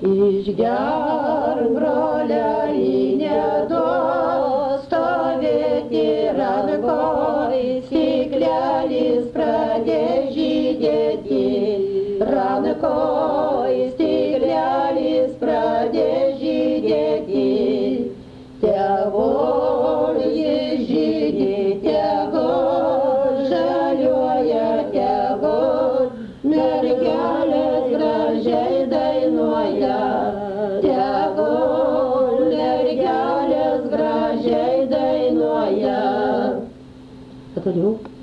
Išgerk, broleli, nedostovėti rankoj, stiklelis pradės žydėti. Rankoj stiklelis pradės žydėti. Tegul jis žydi, tegul žaliuoja, tegul mergelės gražiai dainuoja. Tegul mergelės gražiai dainuoja. O toliau?